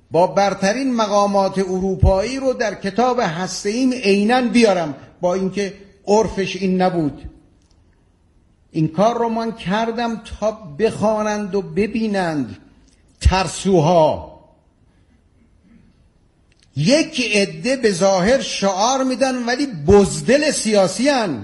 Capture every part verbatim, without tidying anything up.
با برترین مقامات اروپایی رو در کتاب هسته‌ایم عیناً بیارم، با اینکه عرفش این نبود. این کار رو من کردم تا بخوانند و ببینند ترسوها. یک عده به ظاهر شعار میدن ولی بزدل سیاسی هن.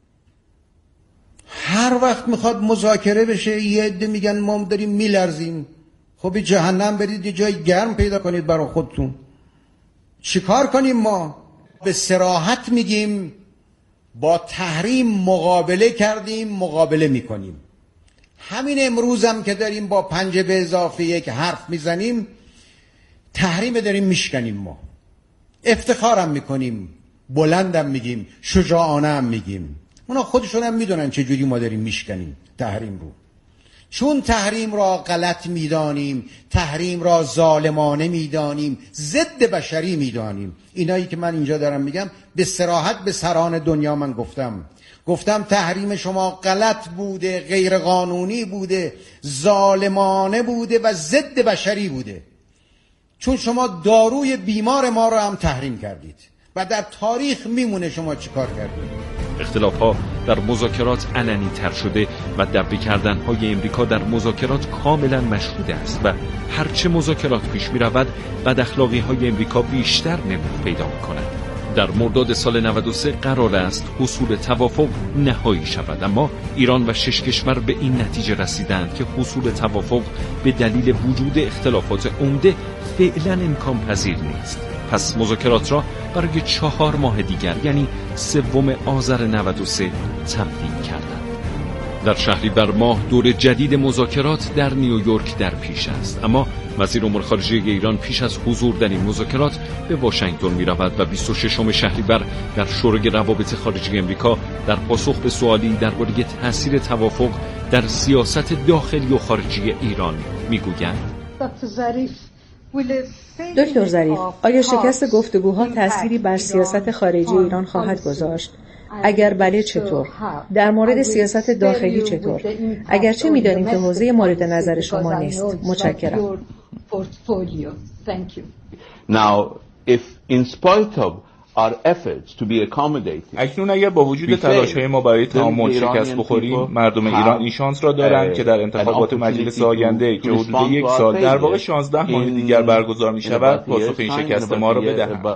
هر وقت میخواد مذاکره بشه یه عده میگن ما داریم میلرزیم. خب جهنم برید یه جای گرم پیدا کنید برای خودتون. چیکار کنیم ما؟ به صراحت میگیم با تحریم مقابله کردیم، مقابله میکنیم. همین امروز هم که داریم با پنجه به اضافه یک حرف میزنیم، تحریم داریم میشکنیم. ما افتخارم میکنیم، بلندم میگیم، شجاعانه هم میگیم. اونا خودشون هم میدونن چه جوری ما داریم میشکنیم تحریم رو. چون تحریم را غلط میدانیم، تحریم را ظالمانه میدانیم، ضد بشری میدانیم. اینایی که من اینجا دارم میگم به صراحت به سران دنیا من گفتم. گفتم تحریم شما غلط بوده، غیر قانونی بوده، ظالمانه بوده و ضد بشری بوده. چون شما داروی بیمار ما را هم تحریم کردید و در تاریخ میمونه شما چی کار کردید. اختلاف ها در مذاکرات علنی تر شده و دبی کردن های امریکا در مذاکرات کاملا مشهوده است و هرچه مذاکرات پیش می رود بد اخلاقی های امریکا بیشتر نمود پیدا می کند. در مرداد سال نود و سه قرار است حصول توافق نهایی شود، اما ایران و شش کشور به این نتیجه رسیدند که حصول توافق به دلیل وجود اختلافات عمده فعلا امکان پذیر نیست. پس مذاکرات را برای چهار ماه دیگر یعنی سوم آذر نود و سه تبدیل کردند. در شهریور ماه دور جدید مذاکرات در نیویورک در پیش است، اما وزیر امور خارجه ایران پیش از حضور در این مذاکرات به واشنگتن می رود و بیست و ششم شهریور در شورای روابط خارجه امریکا در پاسخ به سوالی درباره تاثیر توافق در سیاست داخلی و خارجی ایران می گوید: دکتر ظریف، آیا شکست گفتگوها تأثیری بر سیاست خارجی ایران خواهد گذاشت؟ اگر بله چطور؟ در مورد سیاست داخلی چطور؟ اگرچه می‌دانیم که حوزه مورد نظر شما نیست. متشکرم. Now, if in spite of our efforts to be accommodating, اکنون اگر با وجود تلاش‌های ما برای تعامل شکست بخوریم، مردم ایران این شانس را دارند که در انتخابات مجلس آینده که حدود یک سال در واقع شانزده ماه دیگر برگزار می‌شود پاسخ این شکست ما را بدهند.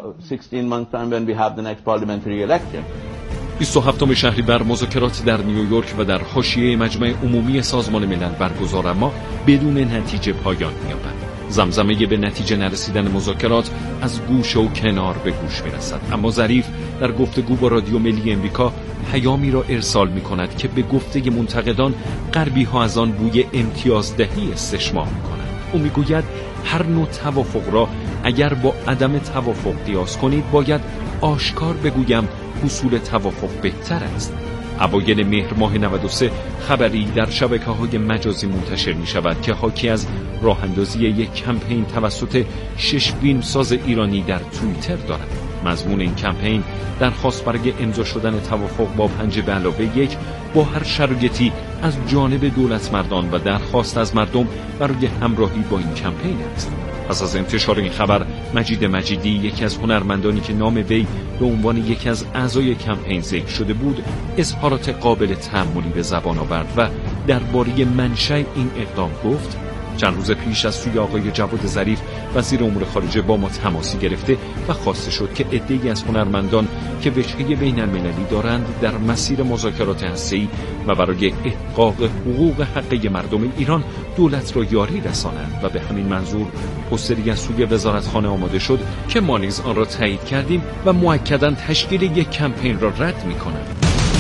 بیست و هفتم شهریور مذاکرات در نیویورک و در حاشیه مجمع عمومی سازمان ملل برگزار اما بدون نتیجه پایان می‌یابد. زمزمه به نتیجه نرسیدن مذاکرات از گوش و کنار به گوش می‌رسد، اما ظریف در گفتگو با رادیو ملی امریکا پیامی را ارسال می‌کند که به گفته منتقدان غربی‌ها از آن بوی امتیازدهی استشمام می‌کنند. او می‌گوید هر نوع توافق را اگر با عدم توافق قیاس کنید باید آشکار بگویم حصول توافق بهتر است. اوایل مهر ماه نود و سه خبری در شبکه‌های مجازی منتشر می‌شود که حاکی از راه اندازی یک کمپین توسط شش فیلمساز ایرانی در توییتر دارد. مضمون این کمپین درخواست برای امضا شدن توافق با پنج به علاوه یک با هر شرایطی از جانب دولت مردان و درخواست از مردم برای همراهی با این کمپین است. پس از انتشار این خبر مجید مجیدی، یکی از هنرمندانی که نام وی به عنوان یکی از اعضای کمپین ذکر شده بود، اظهارات قابل تأملی به زبان آورد و درباره منشأ این اقدام گفت: چند روز پیش از سوی آقای جواد ظریف وزیر امور خارجه با ما تماسی گرفته و خواسته شد که عده‌ای از هنرمندان که وجهه بین المللی دارند در مسیر مذاکرات هسته‌ای و برای احقاق حقوق حقه مردم ایران دولت را یاری رسانند و به همین منظور پوستری از سوی وزارتخانه آماده شد که ما نیز آن را تایید کردیم و مؤکداً تشکیل یک کمپین را رد می‌کنند.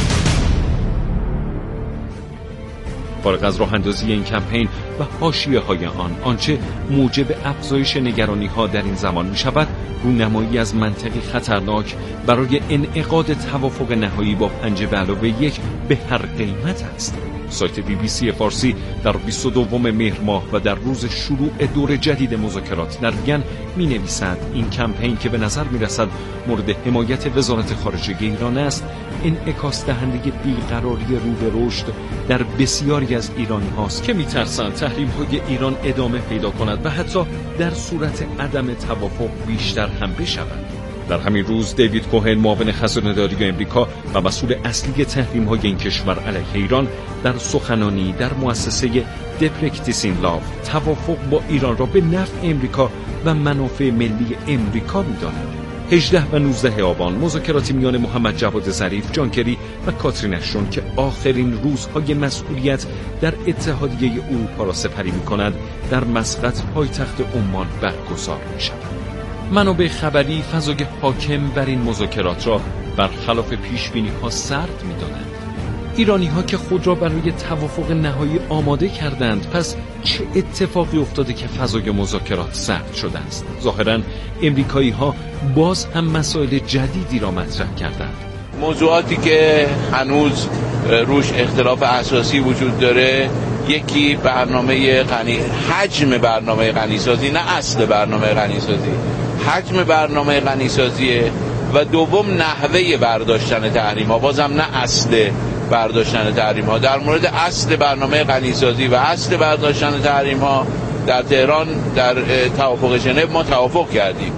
فارغ از راه اندازی این کمپین و حاشیه‌های آن، آنچه موجب افزایش نگرانی‌ها در این زمان می‌شود، رونمایی از منطقی خطرناک برای انعقاد توافق نهایی با پنج به علاوه یک به هر قیمت است. سایت بی بی سی فارسی در بیست و دوم مهر ماه و در روز شروع دور جدید مذاکرات در وین می‌نویسد این کمپین که به نظر می‌رسد مورد حمایت وزارت خارجه ایران است، انعکاس دهنده بیقراری رو به رشد در بسیاری از ایرانی هاست که می‌ترسند تحریم‌های ایران ادامه پیدا کند و حتی در صورت عدم توافق بیشتر هم بشود. در همین روز دیوید کوهن، معاون خزانه‌داری آمریکا و مسئول اصلی تحریم‌های این کشور علیه ایران، در سخنانی در مؤسسه The Practicing Law توافق با ایران را به نفع آمریکا و منافع ملی آمریکا می‌داند. هجده و نوزده آبان مذاکراتی میان محمد جواد ظریف، جان کری و کاترین اشتون که آخرین روزهای مسئولیت در اتحادیه اروپا را سپری می‌کند، در مسقط پایتخت عمان برگزار می‌شود. منابع خبری فضای حاکم بر این مذاکرات را برخلاف پیش‌بینی‌ها سرد می‌دانند. ایرانی‌ها که خود را برای توافق نهایی آماده کردند، پس چه اتفاقی افتاده که فضای مذاکرات سرد شده است؟ ظاهراً امریکایی‌ها باز هم مسائل جدیدی را مطرح کردند. موضوعاتی که هنوز روش اختلاف اساسی وجود داره، یکی برنامه غنی حجم برنامه غنیسازی، نه اصل برنامه غنیسازی، حجم برنامه غنیسازیه، و دوم نحوه برداشتن تحریم ها، بازم نه اصل برداشتن تحریم ها. در مورد اصل برنامه غنیسازی و اصل برداشتن تحریم ها در تهران در توافق ژنو ما توافق کردیم.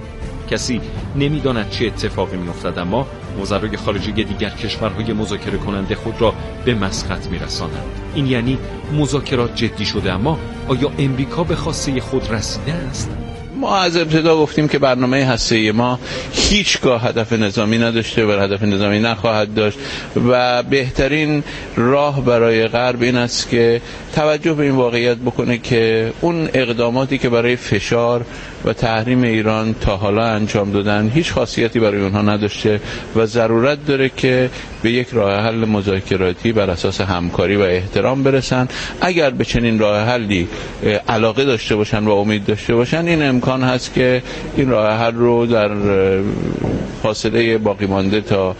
کسی نمیداند چه اتفاقی میافتد، اما وزرای خارجه دیگر کشورهای مذاکره کننده خود را به مسقط میرسانند. این یعنی مذاکرات جدی شده، اما آیا امریکا به خواسته خود رسیده است؟ ما از ابتدا گفتیم که برنامه هسته‌ای ما هیچگاه هدف نظامی نداشته و هدف نظامی نخواهد داشت و بهترین راه برای غرب این است که توجه به این واقعیت بکنه که اون اقداماتی که برای فشار و تحریم ایران تا حالا انجام دادن هیچ خاصیتی برای اونها نداشته و ضرورت داره که به یک راه حل مذاکراتی بر اساس همکاری و احترام برسن. اگر به چنین راه حلی علاقه داشته باشن و امید داشته باشن، این امکان هست که این راه حل رو در فاصله باقی مانده تا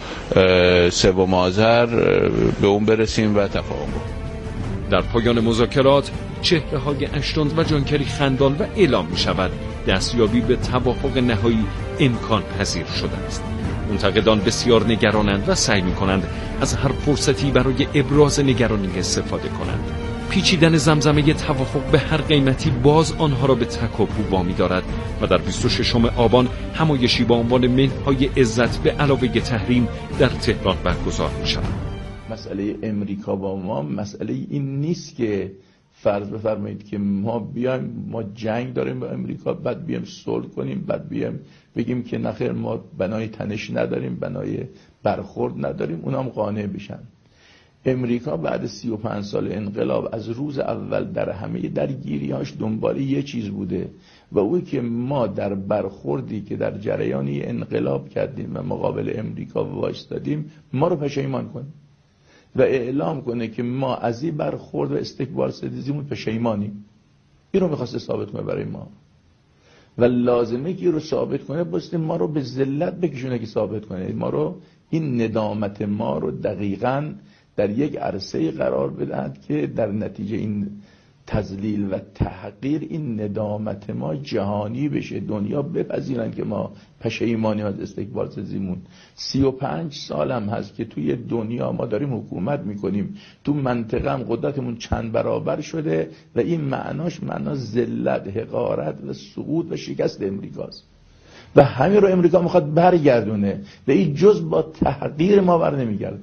سوم آذر به اون برسیم و تفاهم کنیم. در پایان مذاکرات چهره های اشتون و جان کری خندان و اعلام می شود دستیابی به توافق نهایی امکان پذیر شده است. منتقدان بسیار نگرانند و سعی می کنند از هر فرصتی برای ابراز نگرانی استفاده کنند. پیچیدن زمزمه توافق به هر قیمتی باز آنها را به تکاپو وامی دارد و در بیست و ششم آبان همایشی با عنوان منهای عزت به علاوه تحریم در تهران برگزار می شود. مسئله امریکا با ما مسئله این نیست که فرض بفرمایید که ما بیایم ما جنگ داریم با امریکا، بعد بیایم صلح کنیم، بعد بیایم بگیم که نخیر ما بنای تنش نداریم، بنای برخورد نداریم، اونام قانع بشن. امریکا بعد سی و پنج سال انقلاب از روز اول در همه درگیری‌هاش دنبال یه چیز بوده و اوی که ما در برخوردی که در جریانی انقلاب کردیم و مقابل امریکا وایستادیم ما رو پشیمان کنیم و اعلام کنه که ما از این برخورد و استکبار ستیزیمون پشیمانیم. این رو میخواسته ثابت کنه برای ما و لازمه که رو ثابت کنه بسته ما رو به ذلت بکشونه که ثابت کنه ما رو، این ندامت ما رو دقیقاً در یک عرصه قرار بدهد که در نتیجه این تذلیل و تحقیر این ندامت ما جهانی بشه، دنیا بپذیرن که ما پشیمانی از استکبار ستیزیمون. سی و پنج سال هم هست که توی دنیا ما داریم حکومت میکنیم، تو منطقه هم قدرتمون چند برابر شده و این معناش معنا ذلت، حقارت و سقوط و شکست امریکاست و همین رو امریکا میخواد برگردونه و این جز با تحقیر ما بر نمیگرده.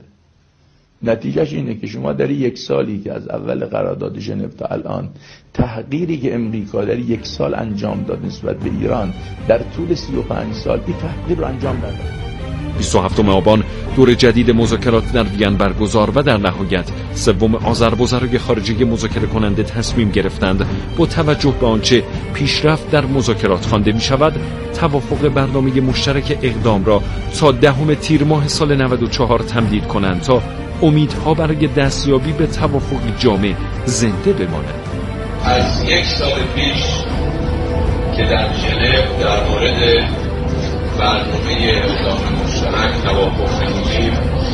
نتیجهش اینه که شما در یک سالی که از اول قرارداد ژنو تا الان تحقیری که امریکا در یک سال انجام داد نسبت به ایران در طول سی و پنج سال این تحقیر رو انجام داد. بیست و هفتم آبان دور جدید مذاکرات در وین برگزار و در نهایت سوم آذر وزرای خارجه مذاکره کننده تصمیم گرفتند با توجه به آنچه پیشرفت در مذاکرات خوانده می شود توافق برنامه مشترک اقدام را تا دهم تیر ماه سال نود و چهار تمدید کنند تا امیدها برای دستیابی به توافقی جامع زنده بماند. از یک سال پیش که در ژنو در مورد برنامه اقدام مشترک توافق نمودیم،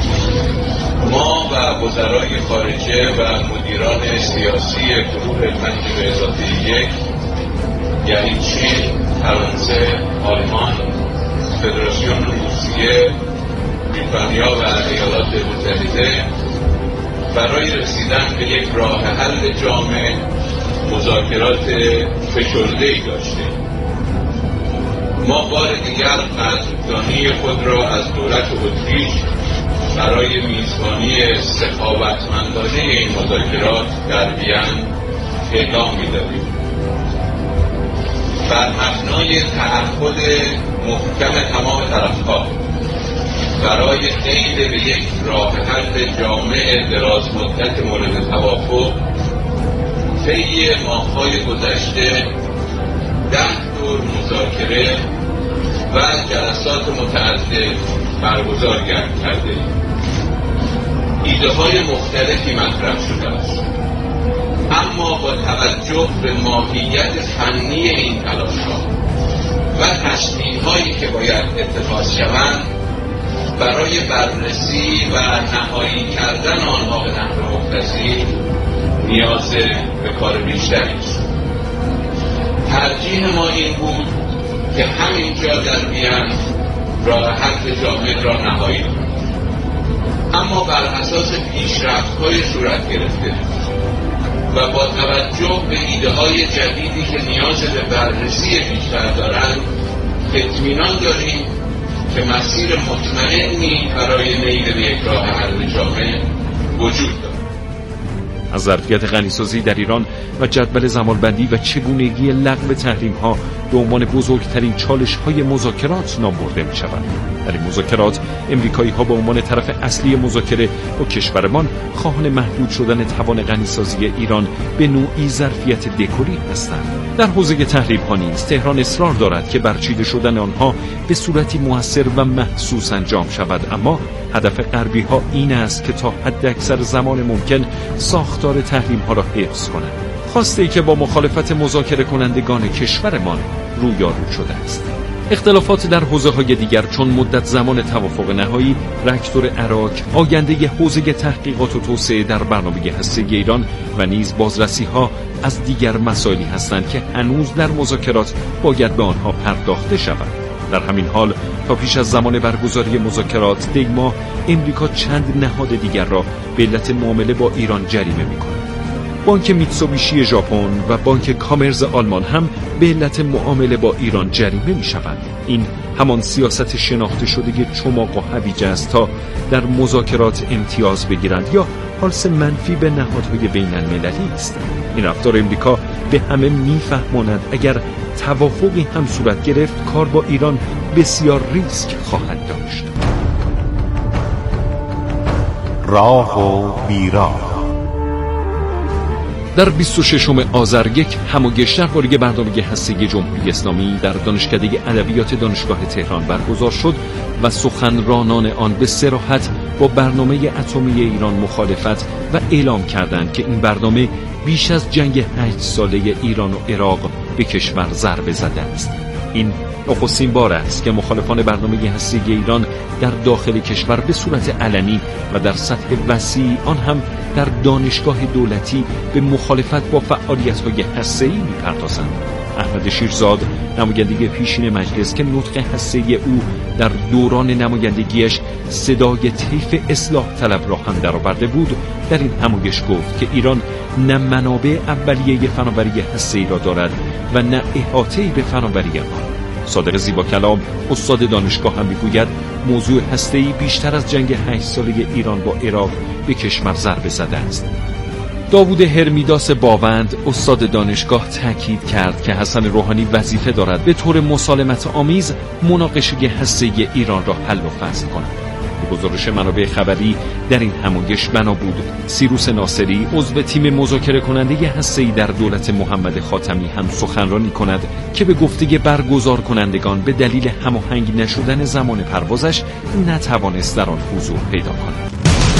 ما و وزرای خارجه و مدیران سیاسی گروه تنظیم اضافه یک یعنی چین، فرانسه، آلمان، فدراسیون روسیه، بریتانیا و ایالات متحده برای رسیدن به یک راه حل جامع مذاکرات فشرده‌ای داشتیم. ما بار دیگر قدردانی خود را از دولت اتریش برای میزبانی سخاوتمندانه این مذاکرات در وین اعلام می‌داریم. بر مبنای تعهد محکم تمام طرف‌ها برای قید به یک راه حل جامع دراز مدت مورد توافق طی ماه‌های گذشته ده دور مذاکره و جلسات متعدد برگزار کرده. ایده های مختلفی مطرح شده است، اما با توجه به ماهیت فنی این تلاش‌ها و تصمیم‌هایی که باید اتخاذ شوند برای بررسی و نهایی کردن آنها به نحو مختصی نیاز به کار بیشتری است. ترجیح ما این بود که همینجا در وین راه حل جامع را نهایی کنیم، اما بر اساس پیشرفت‌های صورت گرفته و با توجه به ایده‌های جدیدی که نیاز به بررسی بیشتر دارند اطمینان داریم که مسیر مطمئنی برای نیل به یک راه حل جامع وجود دارد. از ظرفیت غنیسازی در ایران و جدول زمانبندی و چگونگی لغو تحریم‌ها به عنوان بزرگترین چالش‌های مذاکرات نام برده می‌شوند. در این مذاکرات امریکایی‌ها به عنوان طرف اصلی مذاکره با کشورمان خواهان محدود شدن توان غنیسازی ایران به نوعی ظرفیت دکوری هستند. در حوزه تحریم‌ها نیز تهران اصرار دارد که برچیده شدن آنها به صورتی مؤثر و محسوس انجام شود، اما هدف غربی‌ها این است که تا حداکثر زمان ممکن ساختار تحریم‌ها را حفظ کنند. خواسته ای که با مخالفت مذاکره کنندگان کشورمان رویارو شده است. اختلافات در حوزه‌های دیگر چون مدت زمان توافق نهایی، راکتور عراق، آینده حوزه تحقیقات و توسعه در برنامه هسته‌ای ایران و نیز بازرسی‌ها از دیگر مسائلی هستند که هنوز در مذاکرات باید به آنها پرداخته شود. در همین حال تا پیش از زمان برگزاری مذاکرات دی ماه امریکا چند نهاد دیگر را به علت معامله با ایران جریمه می‌کند. بانک میتسوبیشی ژاپن و بانک کامرز آلمان هم به علت معامله با ایران جریمه می‌شوند. این همان سیاست شناخته شده چماق و هویج است تا در مذاکرات امتیاز بگیرند یا حالس منفی به نهادهای بین‌المللی است. این رفتار امریکا به همه می‌فهماند اگر توافقی هم صورت گرفت کار با ایران بسیار ریسک خواهد داشت. راه و بیراه. در بیست و ششم آذر یک همایش درباره برنامه هسته‌ای جمهوری اسلامی در دانشکده ادبیات دانشگاه تهران برگزار شد و سخنرانان آن به صراحت با برنامه اتمی ایران مخالفت و اعلام کردند که این برنامه بیش از جنگ هشت ساله ایران و عراق به کشور ضربه زده است. این نخستین بار است که مخالفان برنامه هسته‌ای ایران در داخل کشور به صورت علنی و در سطح وسیع آن هم در دانشگاه دولتی به مخالفت با فعالیت‌های هسته‌ای می‌پردازند. احمد شیرزاد نماینده پیشین مجلس که نطق هسته‌ای او در دوران نمایندگیش صدای طیف اصلاح طلب را هم درآورده بود، در این همایش گفت که ایران نه منابع اولیه فناوری هسته‌ای را دارد و نه احاطه‌ای به فناوری آن. صادق زیبا کلام استاد دانشگاه هم میگوید موضوع هسته‌ای بیشتر از جنگ هشت ساله ایران با عراق به کشور ضربه زده است. داوود هرمیداس باوند استاد دانشگاه تاکید کرد که حسن روحانی وظیفه دارد به طور مسالمت آمیز مناقشه هسته‌ای ایران را حل و فصل کند. به گزارش منابع خبری در این همایش بنا بود سیروس ناصری عضو تیم مذاکره کننده هسته‌ای در دولت محمد خاتمی هم سخنرانی کند که به گفته برگزار کنندگان به دلیل هماهنگ نشدن زمان پروازش نتوانست در آن حضور پیدا کند.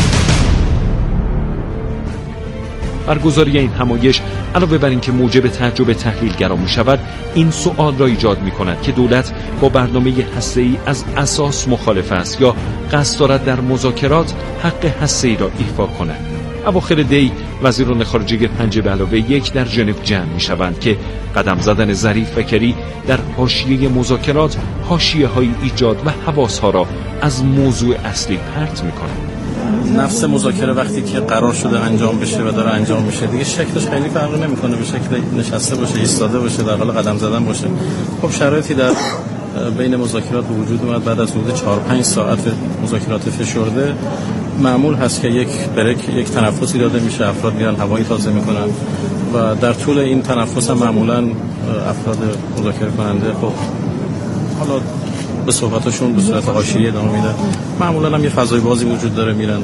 برگزاری این همایش علاوه بر اینکه موجب تعجب تحلیلگران می‌شود، این سوال را ایجاد می‌کند که دولت با برنامه هسته‌ای از اساس مخالف است یا قصد دارد در مذاکرات حق هسته‌ای را ایفا کند. اواخر دی وزیران خارجه پنج به علاوه یک در ژنو جمع می‌شوند که قدم زدن ظریف و کری در حاشیه مذاکرات حاشیه‌های ایجاد و حواس‌ها را از موضوع اصلی پرت می‌کنند. نفس مذاکره وقتی که قرار شده انجام بشه و داره انجام میشه دیگه شکلش خیلی فرق نمیکنه به شکل نشسته باشه، ایستاده باشه، در حال قدم زدن باشه. خب شرایطی در بین مذاکرات به وجود اومد بعد از حدود چهار پنج ساعت مذاکرات فشرده. معمول هست که یک بریک، یک تنفسی داده میشه، افراد میرن هوایی تازه میکنن و در طول این تنفس هم معمولا افراد مذاکره کننده خب حالا به صحبتاشون به صورت حاشیه‌ای ادامه میدن. معمولا هم یه فضای بازی وجود داره، میرن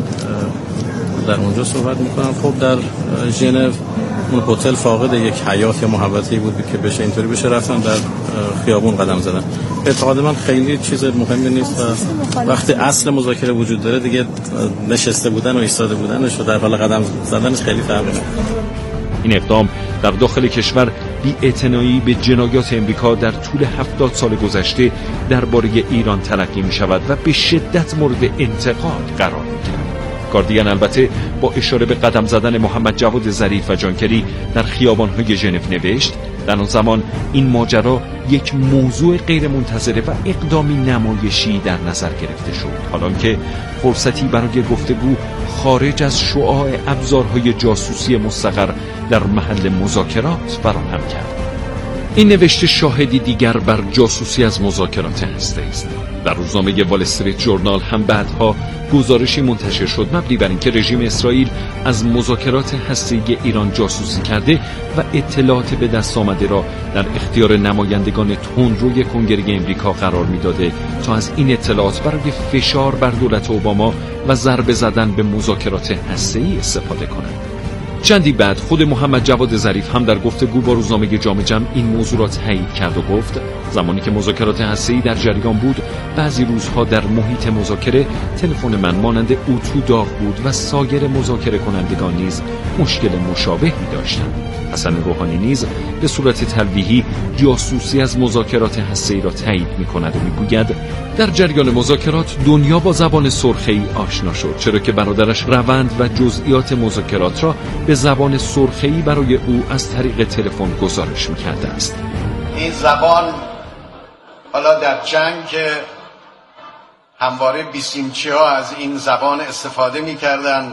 در اونجا صحبت میکنن. خب در ژنو اون هتل فاقد یک حیات یا محوطه‌ای بود که بشه اینطوری بشه، رفتن در خیابون قدم زدن. اعتقاد من خیلی چیز مهمی نیست و وقتی اصل مذاکره وجود داره دیگه نشسته بودن و ایستاده بودنش و در حال قدم زدنش خیلی فرقی نداره. این اقدام در داخل کشور بی‌اعتنایی به جنایات امریکا در طول هفتاد سال گذشته درباره ایران تلقی می شود و به شدت مورد انتقاد قرار می گیرد. گاردین البته با اشاره به قدم زدن محمد جواد ظریف و جان کری در خیابان‌های ژنو نوشت در آن زمان این ماجرا یک موضوع غیر منتظره و اقدامی نمایشی در نظر گرفته شد، حالا که فرصتی برای گفتگو خارج از شعاع ابزارهای جاسوسی مستقر در محل مذاکرات فراهم کرد. این نوشته شاهدی دیگر بر جاسوسی از مذاکرات هسته‌ای است. در روزنامه وال استریت جورنال هم بعدها گزارشی منتشر شد مبنی بر اینکه رژیم اسرائیل از مذاکرات هسته‌ای ایران جاسوسی کرده و اطلاعات به دست آمده را در اختیار نمایندگان تندروی کنگره امریکا قرار می‌داده تا از این اطلاعات برای فشار بر دولت اوباما و ضربه زدن به مذاکرات هسته‌ای استفاده کنند. چندی بعد خود محمد جواد ظریف هم در گفتگو با روزنامه جامعه جمع این موضوع را تایید کرد و گفت زمانی که مذاکرات هسته‌ای در جریان بود بعضی روزها در محیط مذاکره تلفن من مانند اتو داغ بود و سایر مذاکره کنندگان نیز مشکل مشابهی داشتند. حسن روحانی نیز به صورت تلویحی جاسوسی از مذاکرات هسته‌ای را تایید می‌کند و می‌گوید در جریان مذاکرات دنیا با زبان سرخه‌ای آشنا شد، چرا که برادرش روند و جزئیات مذاکرات را به زبان سرخه‌ای برای او از طریق تلفن گزارش می‌کرده است. این زبان حالا در جنگ که همواره بیسیمچی‌ها از این زبان استفاده می‌کردند،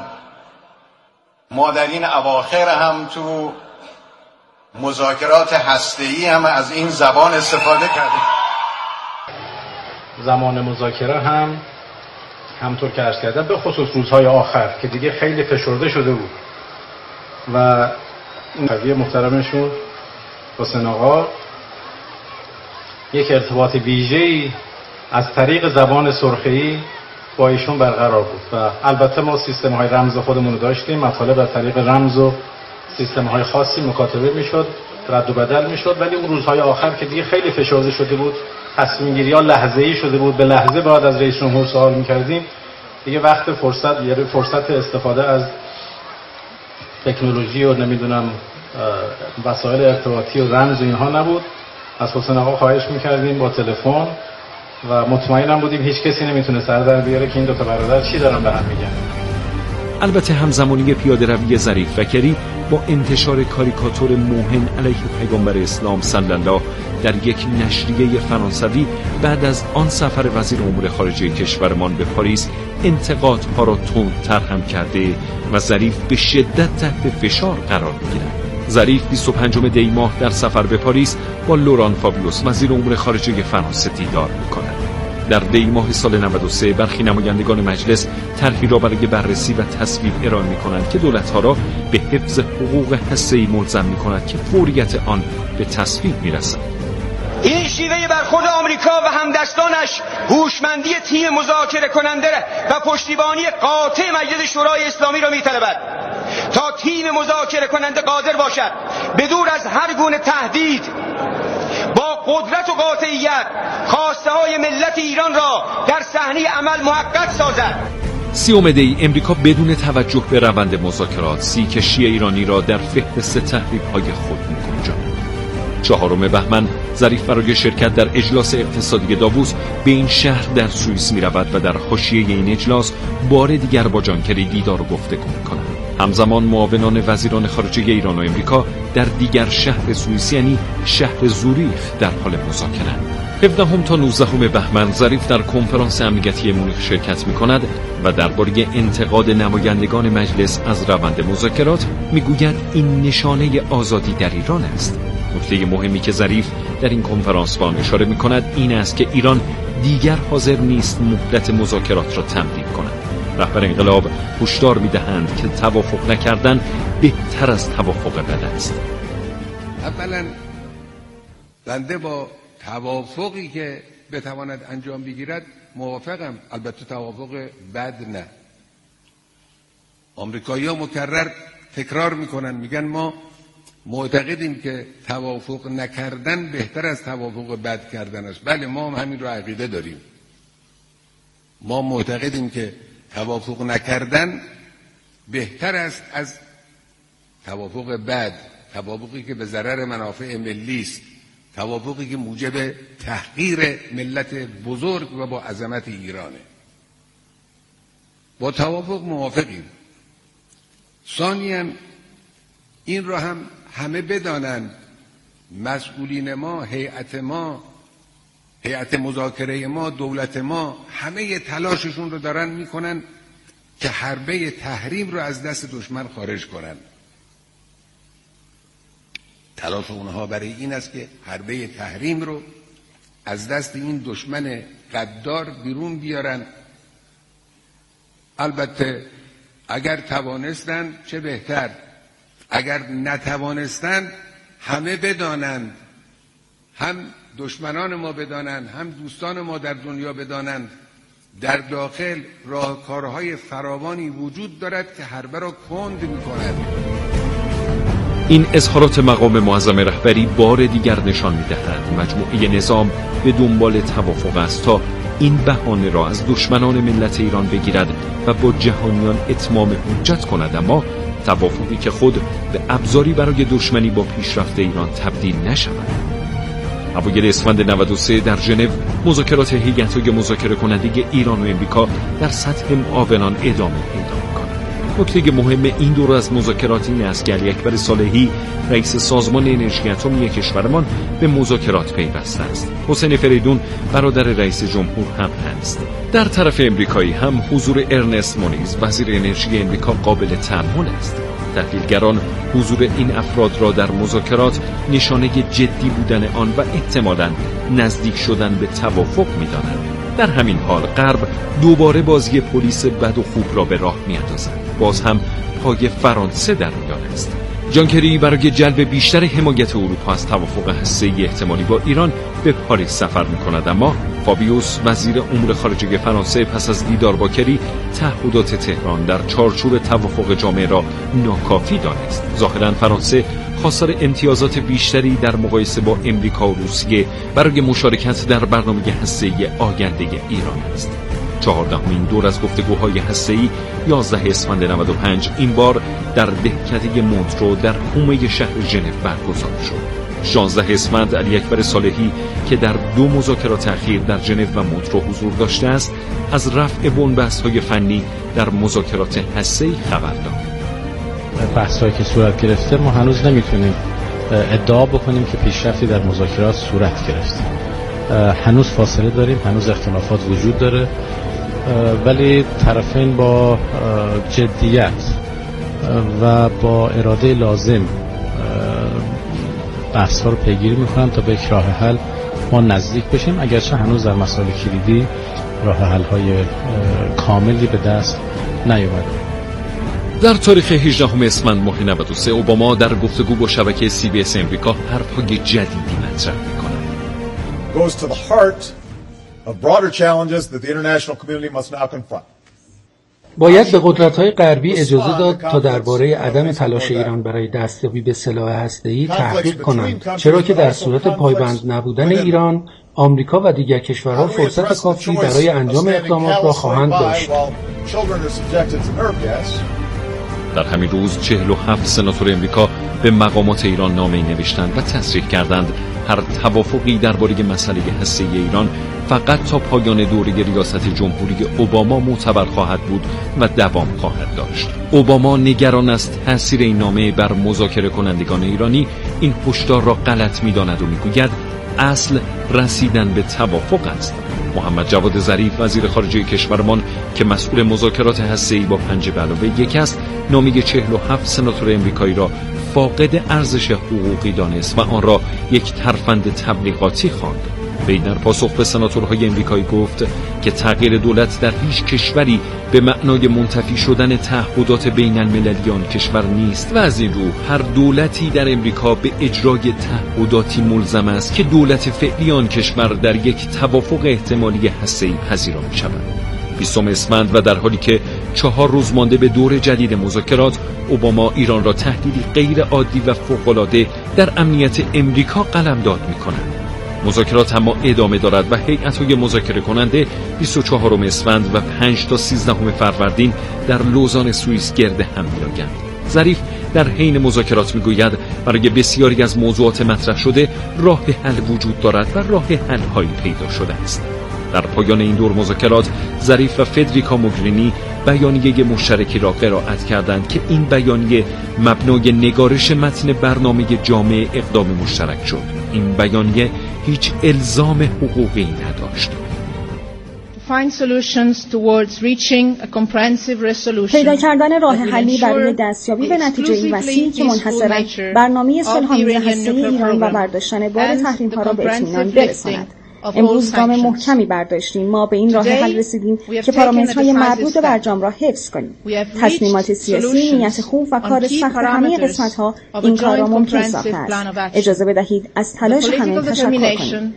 ما در این اواخر هم تو مذاکرات هسته‌ای هم از این زبان استفاده کردیم. زمان مذاکره هم همطور که عرض کردم به خصوص روزهای آخر که دیگه خیلی فشرده شده بود و این قضیه محترمشون حسین آقا یک ارتباط ویژه‌ای از طریق زبان سرخه‌ای با ایشون برقرار بود و البته ما سیستم های رمز خودمون رو داشتیم، مطالب از طریق رمز و سیستم های خاصی مکاتبه میشد، رد و بدل میشد، ولی اون روزهای آخر که دیگه خیلی فشرده شده بود، تصمیم گیری ها لحظه‌ای شده بود، به لحظه بعد از رئیس جمهور سوال میکردیم، دیگه وقت فرصت یعنی فرصت استفاده از تکنولوژی و نمیدونم وسایل ارتباطی و رمز و اینها نبود. از حسین آقا خواهش میکردیم با تلفن و مطمئنم بودیم هیچ کسی نمیتونه سر در بیاره که این دو تا برادر چی دارن به هم میگن. البته همزمانی پیاده روی ظریف و کری با انتشار کاریکاتور موهن علیه پیامبر اسلام صلی الله در یک نشریه فرانسوی بعد از آن سفر وزیر امور خارجه کشورمان به پاریس انتقادها را تندتر هم کرده و ظریف به شدت تحت فشار قرار می‌گیرد. ظریف بیست و پنجم دی ماه در سفر به پاریس با لوران فابیوس وزیر امور خارجه فرانسه دیدار می‌کند. در دی ماه سال نود و سه برخی نمایندگان مجلس طرحی را برای بررسی و تصویب ارائه می‌کنند که دولت‌ها را به حفظ حقوق هسته‌ای ملزم می‌کند که فوریت آن به تصویب می‌رسد. این شیوه برخورد آمریکا و همدستانش هوشمندی تیم مذاکره کننده و پشتیبانی قاطع مجلس شورای اسلامی را می‌طلبد تا تیم مذاکره کننده قادر باشد به دور از هر گونه تهدید با قدرت و قاطعیت خواسته های ملت ایران را در صحنه عمل محقق سازد. سیوم دی امریکا بدون توجه به روند مذاکرات سی کشتی ایرانی را در فهرست تحریم‌های خود می‌گنجاند. چهارم بهمن ظریف برای شرکت در اجلاس اقتصادی داووس به این شهر در سوئیس می‌رود و در حاشیه این اجلاس بار دیگر با جان کری دیدار و گفتگو می‌کند. همزمان معاونان وزیران خارجه ایران و امریکا در دیگر شهر سوئیس یعنی شهر زوریخ در حال مذاکره. هفدهم تا نوزدهم بهمن ظریف در کنفرانس امنیتی مونیخ شرکت می‌کند و درباره انتقاد نمایندگان مجلس از روند مذاکرات می‌گوید این نشانه آزادی در ایران است. نکته مهمی که ظریف در این کنفرانس با آن اشاره می‌کند این است که ایران دیگر حاضر نیست مهلت مذاکرات را تمدید کند. رهبر انقلاب هشدار می‌دهند که توافق نکردن بهتر از توافق بد است. اولا بنده با توافقی که بتواند انجام بگیرد موافقم، البته توافق بد نه. آمریکایی‌ها مکرر تکرار میکنن، میگن ما معتقدیم که توافق نکردن بهتر از توافق بد کردن است. بله، ما هم همین رو عقیده داریم. ما معتقدیم که توافق نکردن بهتر است از توافق بد، توافقی که به ضرر منافع ملی است، توافقی که موجب تحقیر ملت بزرگ و با عظمت ایرانه. با توافق موافقیم. ثانیاً این را هم همه بدانند، مسئولین ما، هیئت ما، هیئت مذاکره ما، دولت ما، همه تلاششون رو دارن میکنن که حربه تحریم رو از دست دشمن خارج کنن. تلاش اونها برای این است که حربه تحریم رو از دست این دشمن غدار بیرون بیارن. البته اگر توانستند چه بهتر، اگر نتوانستند همه بدانند، هم دشمنان ما بدانند، هم دوستان ما در دنیا بدانند، در داخل راهکارهای فراوانی وجود دارد که حربه را کند می‌کند. این اظهارات مقام معظم رهبری بار دیگر نشان می‌دهد مجموعه نظام به دنبال توافق است تا این بهانه را از دشمنان ملت ایران بگیرد و با جهانیان اتمام حجت کند، اما توافقی که خود به ابزاری برای دشمنی با پیشرفت ایران تبدیل نشود. اوایل اسفند نود و سه در ژنو مذاکرات هیئت‌های مذاکره کننده ایران و امریکا در سطح معاونان ادامه پیدا می‌کند. نکته مهم این دور از مذاکرات این است که علی اکبر صالحی رئیس سازمان انرژی اتمی کشورمان به مذاکرات پیوسته است. حسین فریدون برادر رئیس جمهور هم هست. در طرف امریکایی هم حضور ارنست مونیز وزیر انرژی امریکا قابل تأمل است. تحلیلگران حضور این افراد را در مذاکرات نشانه جدی بودن آن و احتمالاً نزدیک شدن به توافق می‌دانند. در همین حال غرب دوباره بازی پلیس بد و خوب را به راه می‌اندازد. باز هم پای فرانسه در میان است. جان کری برای جلب بیشتر حمایت اروپا از توافق هسته‌ای احتمالی با ایران به پاریس سفر می‌کند، اما فابیوس وزیر امور خارجه فرانسه پس از دیدار با کری تعهدات تهران در چارچوب توافق جامع را ناکافی دانست. ظاهراً فرانسه خواستار امتیازات بیشتری در مقایسه با امریکا و روسیه برای مشارکت در برنامه هسته‌ای آینده ایران است. چهاردهمین دور از گفتگوهای هسته‌ای یازده اسفند نود و پنج این بار در دهکده مونترو در حومه شهر ژنو برگزار شد. شانزده اسفند علی اکبر صالحی که در دو مذاکرات اخیر در ژنو و مونترو حضور داشته است، از رفع بنبست‌های فنی در مذاکرات هسته‌ای خبر داد. بحث‌هایی که صورت گرفته ما هنوز نمیتونیم ادعا بکنیم که پیشرفتی در مذاکرات صورت گرفته. هنوز فاصله داریم، هنوز اختلافات وجود داره، ولی طرفین با جدیت و با اراده لازم بحث‌ها رو پیگیری می‌کنن تا به یک راه حل ما نزدیک بشیم، اگرچه هنوز در مسائل کلیدی راه حل‌های کاملی به دست نیامده. در تاریخ هجدهم اسفند ماه نود و سه اوباما در گفتگو با شبکه سی بی اس امریکا حرف‌های جدیدی مطرح می‌کند. goes to the heart of broader challenges that the international community must now confront. باید به قدرت‌های غربی اجازه داد تا درباره عدم تلاش ایران برای دستیابی به سلاح هسته‌ای تحقیق کنند، چرا که در صورت پایبند نبودن ایران، آمریکا و دیگر کشورها فرصت کافی برای انجام اقدامات را خواهند داشت. در همین روز چهل و هفت سناتور امریکا به مقامات ایران نامه‌ای نوشتند و تصریح کردند هر توافقی درباره مسئله هسته‌ای ایران فقط تا پایان دوره ریاست جمهوری اوباما معتبر خواهد بود و دوام خواهد داشت. اوباما نگران است تأثیر این نامه بر مذاکره کنندگان ایرانی این هشدار را غلط می‌داند و می‌گوید اصل رسیدن به توافق است. محمد جواد ظریف وزیر خارجه کشورمان که مسئول مذاکرات هسته‌ای با پنج به علاوه یک است، نامه چهل و هفت سناتور امریکایی را فاقد ارزش حقوقی دانست و آن را یک ترفند تبلیغاتی خواند. وی در پاسخ به سناتورهای امریکایی گفت که تغییر دولت در هیچ کشوری به معنای منتفی شدن تعهدات بین المللی آن کشور نیست و از این رو هر دولتی در امریکا به اجرای تعهداتی ملزم است که دولت فعلی آن کشور در یک توافق احتمالی هسته‌ای پذیرا می شود. بیستم اسفند و در حالی که چهار روز مانده به دور جدید مذاکرات، اوباما ایران را تهدیدی غیر عادی و فوق‌العاده در امنیت امریکا قلمداد می کند. مذاکرات اما ادامه دارد و هیئت‌های مذاکره کننده بیست و چهارم اسفند و پنج تا سیزدهم فروردین در لوزان سوئیس گرد هم می‌آیند. ظریف در حین مذاکرات می‌گوید برای بسیاری از موضوعات مطرح شده راه حل وجود دارد و راه حل‌هایی پیدا شده است. در پایان این دور مذاکرات، ظریف و فدریکا موگرینی بیانیه مشترکی را قرائت کردند که این بیانیه مبنای نگارش متن برنامه جامع اقدام مشترک شد. این بیانیه هیچ الزام حقوقی نداشت. پیدا کردن راه حلی برای دستیابی به نتیجه وسیعی که منحصراً برنامه صلح‌آمیزی هسته‌ای ایران و برداشتن بار تحریم‌ها را به اطمینان برساند. امروز گام محکمی برداشتیم. ما به این راه حل رسیدیم که پارامترهای مربوط به برجام را حفظ کنیم. تصمیمات سیاسی، نیت خوب و کار سخت همه قسمت‌ها این کار را ممکن ساخته است. اجازه بدهید از تلاش همه تشکر کنیم.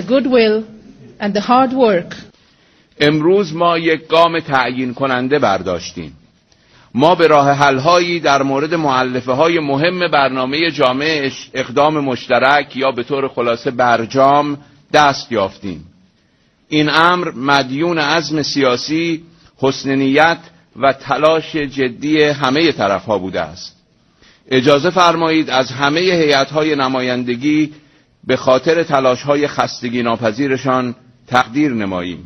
امروز ما یک گام تعیین کننده برداشتیم. ما به راه حل‌هایی در مورد مؤلفه‌های مهم برنامه جامع اقدام مشترک یا به طور خلاصه برجام دست یافتیم. این امر مدیون عزم سیاسی، حسن نیت و تلاش جدی همه طرف‌ها بوده است. اجازه فرمایید از همه هیئت‌های نمایندگی به خاطر تلاش‌های خستگی ناپذیرشان تقدیر نماییم.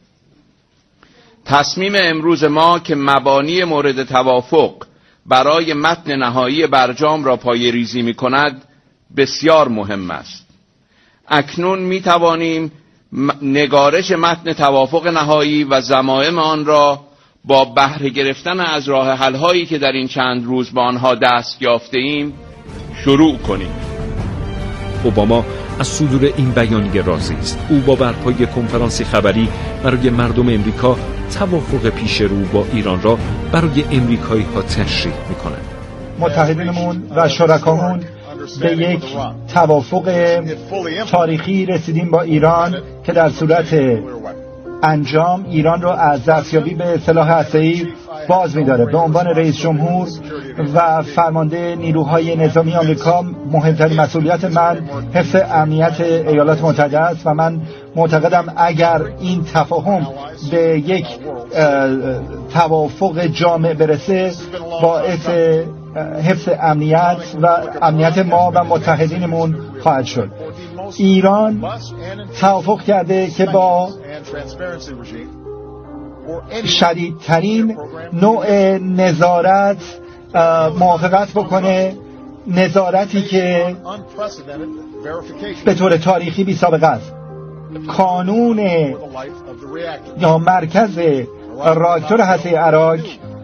تصمیم امروز ما که مبانی مورد توافق برای متن نهایی برجام را پایه‌ریزی می‌کند بسیار مهم است. اکنون می توانیم نگارش متن توافق نهایی و ضمائم آن را با بهره گرفتن از راه حل‌هایی که در این چند روز با آنها دست یافته ایم شروع کنیم. اوباما از صدور این بیانیه راضی است. او با برپای کنفرانسی خبری برای مردم امریکا توافق پیش رو با ایران را برای امریکایی ها تشریح می کند. متحدینمون و شرکامون به یک توافق تاریخی رسیدیم با ایران که در صورت انجام ایران رو از دستیابی به سلاح هسته‌ای باز می‌داره. به عنوان رئیس جمهور و فرمانده نیروهای نظامی آمریکا مهمترین مسئولیت من حفظ امنیت ایالات متحده است و من معتقدم اگر این تفاهم به یک توافق جامع برسه باعث حفظ امنیت و امنیت ما و متحدینمون خواهد شد. ایران توافق کرده که با شدیدترین نوع نظارت موافقت بکنه، نظارتی که به طور تاریخی بی سابقه است. کانون یا مرکز راکتور هسته‌ای عراق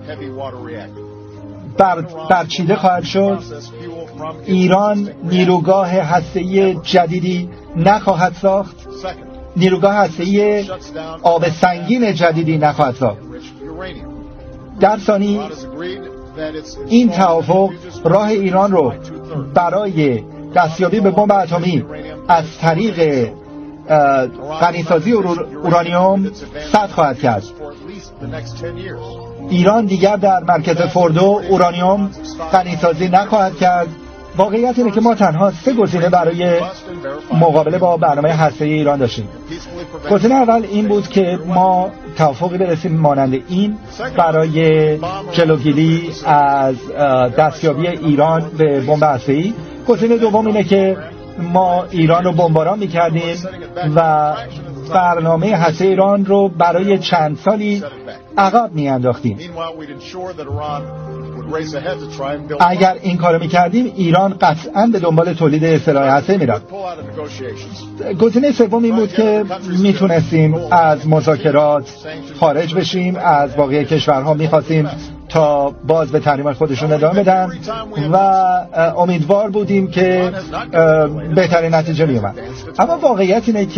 بر برچیده خواهد شد. ایران نیروگاه هسته‌ای جدیدی نخواهد ساخت. نیروگاه هسته‌ای آب سنگین جدیدی نخواهد ساخت. در ثانی این توافق راه ایران رو برای دستیابی به بمب اتمی از طریق غنیسازی اورانیوم سد خواهد کرد. ایران دیگر در مرکز فوردو اورانیوم غنیسازی نخواهد کرد. واقعیت اینه که ما تنها سه گزینه برای مقابله با برنامه هسته‌ای ایران داشتیم. گزینه اول این بود که ما توافقی برسیم مانند این برای جلوگیری از دستیابی ایران به بمب هسته‌ای. گزینه دوم اینه که ما ایران رو بمباران می‌کردیم و برنامه هسته ایران رو برای چند سالی عقب می‌انداختیم. اگر این کارو میکردیم ایران قطعاً به دنبال تولید سلاح هسته‌ای میرفت. گزینه سوم این بود که میتونستیم از مذاکرات خارج بشیم، از باقی کشورها میخواستیم تا باز به تحریم خودشون ادامه بدن و امیدوار بودیم که بهترین نتیجه میومد. اما واقعیت اینه که